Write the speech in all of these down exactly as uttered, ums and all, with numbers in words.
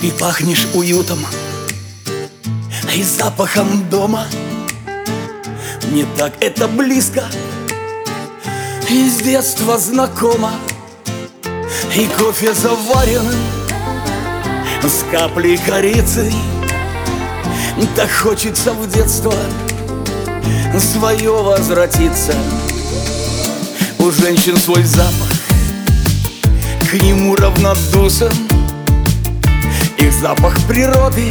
Ты пахнешь уютом и запахом дома. Мне так это близко и с детства знакомо. И кофе заваренный с каплей корицы. Так хочется в детство свое возвратиться. У женщин свой запах, к нему равнодушен. Их запах природы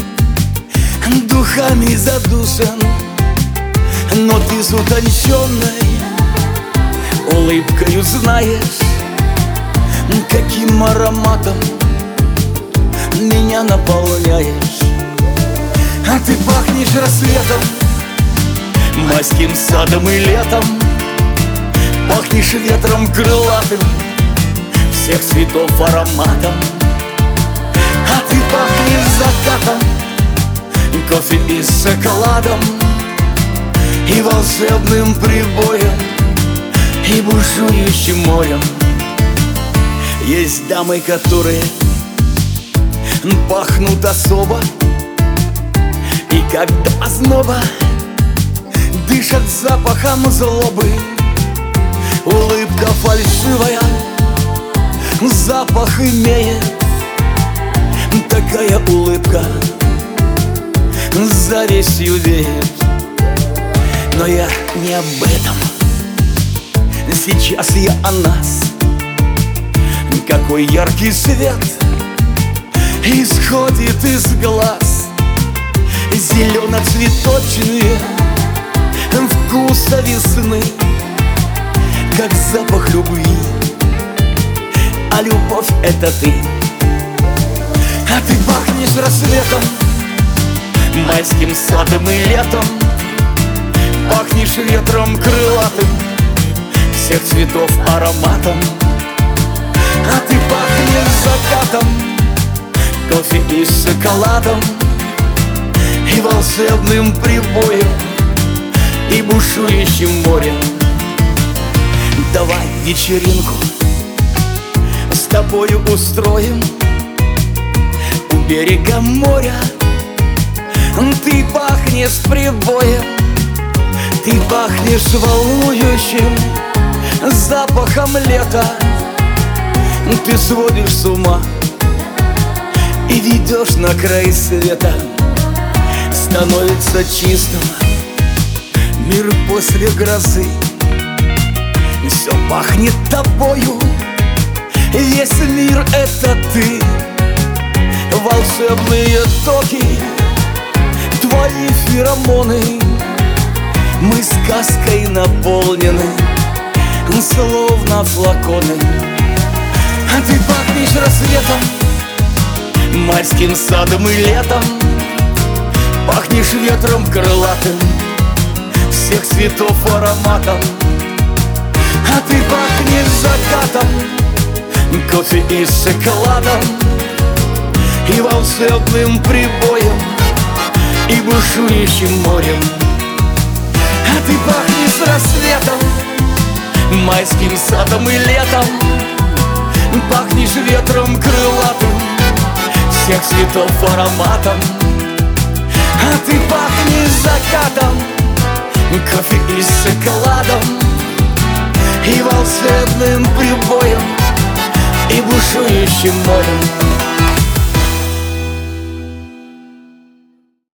духами задушен. Но ты с утонченной улыбкою знаешь, каким ароматом меня наполняешь. А ты пахнешь рассветом, майским садом и летом. Пахнешь ветром крылатым, всех цветов ароматом. А ты пахнешь закатом, кофе и шоколадом, и волшебным прибоем, и бушующим морем. Есть дамы, которые пахнут особо, и когда озноба дышат запахом злобы. Улыбка фальшивая запах имеет, такая улыбка завистью веет. Но я не об этом, сейчас я о нас. Какой яркий свет исходит из глаз, зелено-цветочные вкуса весны, как запах любви. А любовь — это ты. А ты пахнешь рассветом, майским садом и летом. Пахнешь ветром крылатым, всех цветов ароматом. А ты пахнешь закатом, кофе и шоколадом, и волшебным прибоем, и бушующим морем. Давай вечеринку с тобою устроим у берега моря. Ты пахнешь прибоем, ты пахнешь волнующим запахом лета. Ты сводишь с ума и ведешь на край света. Становится чистым мир после грозы. Все пахнет тобою, весь мир — это ты. Волшебные токи, твои феромоны. Мы сказкой наполнены, словно флаконы. А ты пахнешь рассветом, майским садом и летом. Пахнешь ветром крылатым, всех цветов ароматом. А ты пахнешь закатом, кофе и шоколадом, и волшебным прибоем, и бушующим морем. А ты пахнешь рассветом, майским садом и летом. Пахнешь ветром крылатым, всех цветов ароматом. А ты пахнешь закатом, кофе и шоколадом, и волшебным прибоем, и бушующим морем.